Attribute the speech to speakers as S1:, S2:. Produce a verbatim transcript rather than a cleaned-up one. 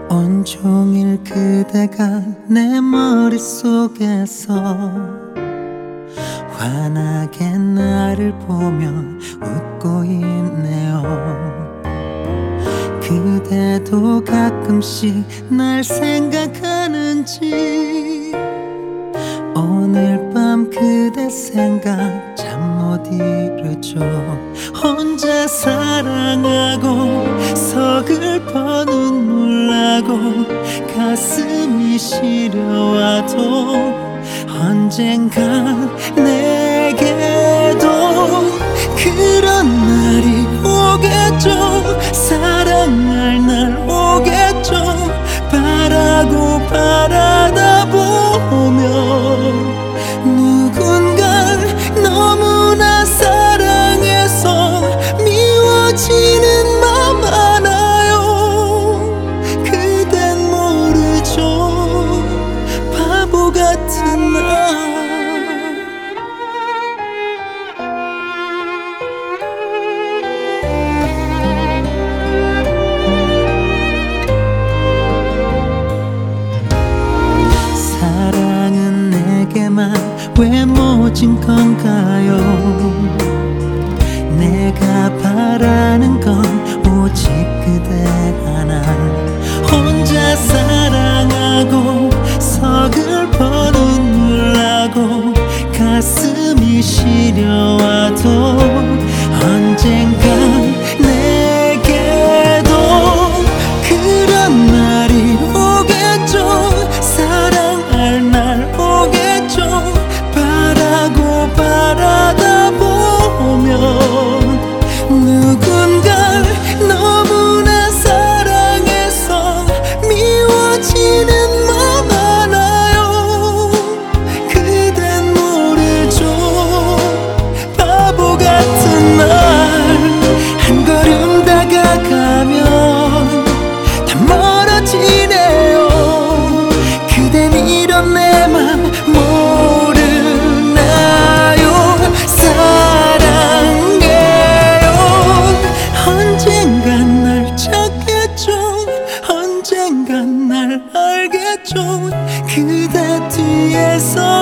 S1: 온종일 그대가 내 머릿속에서 환하게 나를 보며 웃고 있네요. 그대도 가끔씩 날 생각하는지 오늘 밤 그대 생각 잠 못 이루죠. 혼자 사랑하고 서글퍼 눈물 나고 가슴이 시려와도 언젠간 내게도 그런 날이 오겠죠. 사랑할 날 오겠죠. 바라고 바라다 보면 누군가 너무나 사랑해서 미워지는 맘 알아요. 그댄 모르죠. 바보 같은 나. 사랑은 내게만 왜 모진 건가요? 내가 바라는 건 오직 그대 하나. 혼자 사랑하고 서글퍼 눈물 나고 가슴이 시려와도 언젠간 내게도 그런 날이 오겠죠. 사랑할 날 오겠죠. 바라고 바라다 보면 누군가 너무나 사랑해서 미워지는 맘 알아요. 그댄 모르죠. 바보 같은 날. 한 걸음 다가가면 다 멀어지네요. 그댄 이런 내 맘 모르나요? 사랑해요. 언젠간 날 찾겠죠. 언젠간 날 알겠죠. 그대 뒤에서